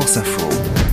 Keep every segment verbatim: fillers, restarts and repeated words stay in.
France Info.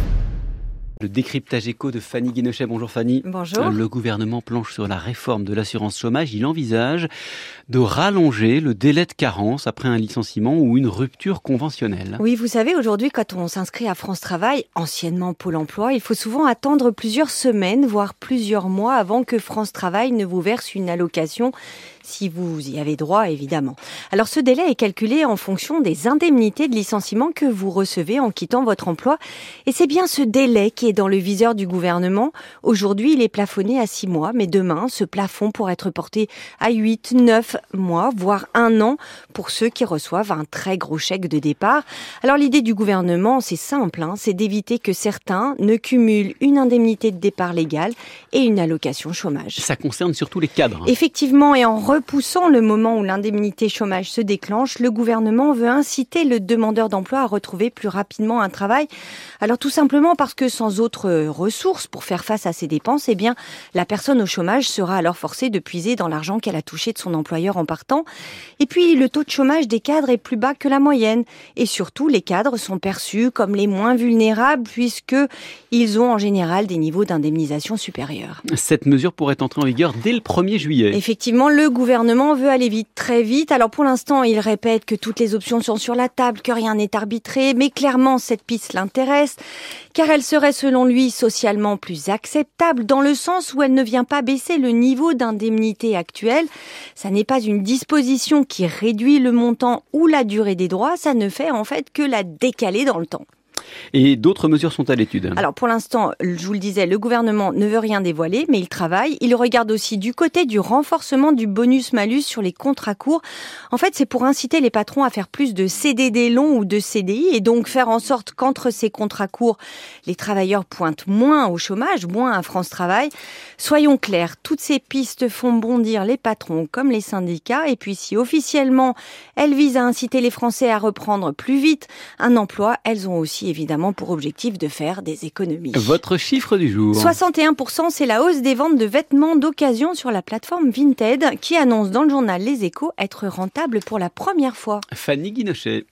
Le décryptage éco de Fanny Guinochet. Bonjour Fanny. Bonjour. Le gouvernement planche sur la réforme de l'assurance chômage. Il envisage de rallonger le délai de carence après un licenciement ou une rupture conventionnelle. Oui, vous savez, aujourd'hui, quand on s'inscrit à France Travail, anciennement Pôle emploi, il faut souvent attendre plusieurs semaines, voire plusieurs mois avant que France Travail ne vous verse une allocation, si vous y avez droit, évidemment. Alors, ce délai est calculé en fonction des indemnités de licenciement que vous recevez en quittant votre emploi. Et c'est bien ce délai qui est dans le viseur du gouvernement. Aujourd'hui, il est plafonné à six mois, mais demain, ce plafond pourrait être porté à huit, neuf mois, voire un an pour ceux qui reçoivent un très gros chèque de départ. Alors, l'idée du gouvernement, c'est simple, hein, c'est d'éviter que certains ne cumulent une indemnité de départ légale et une allocation chômage. Ça concerne surtout les cadres. Effectivement, et en repoussant le moment où l'indemnité chômage se déclenche, le gouvernement veut inciter le demandeur d'emploi à retrouver plus rapidement un travail. Alors tout simplement parce que sans autres ressources pour faire face à ses dépenses, eh bien la personne au chômage sera alors forcée de puiser dans l'argent qu'elle a touché de son employeur en partant. Et puis le taux de chômage des cadres est plus bas que la moyenne. Et surtout, les cadres sont perçus comme les moins vulnérables puisque ils ont en général des niveaux d'indemnisation supérieurs. Cette mesure pourrait entrer en vigueur dès le premier juillet. Effectivement, le gouvernement veut aller vite, très vite. Alors pour l'instant, il répète que toutes les options sont sur la table, que rien n'est arbitré. Mais clairement, cette piste l'intéresse, car elle serait selon lui socialement plus acceptable dans le sens où elle ne vient pas baisser le niveau d'indemnité actuel. Ça n'est pas une disposition qui réduit le montant ou la durée des droits, ça ne fait en fait que la décaler dans le temps. Et d'autres mesures sont à l'étude. Alors pour l'instant, je vous le disais, le gouvernement ne veut rien dévoiler, mais il travaille. Il regarde aussi du côté du renforcement du bonus-malus sur les contrats courts. En fait, c'est pour inciter les patrons à faire plus de C D D longs ou de C D I et donc faire en sorte qu'entre ces contrats courts, les travailleurs pointent moins au chômage, moins à France Travail. Soyons clairs, toutes ces pistes font bondir les patrons comme les syndicats. Et puis si officiellement, elles visent à inciter les Français à reprendre plus vite un emploi, elles ont aussi évidemment pour objectif de faire des économies. Votre chiffre du jour. soixante et un pour cent, c'est la hausse des ventes de vêtements d'occasion sur la plateforme Vinted qui annonce dans le journal Les Échos être rentable pour la première fois. Fanny Guinochet.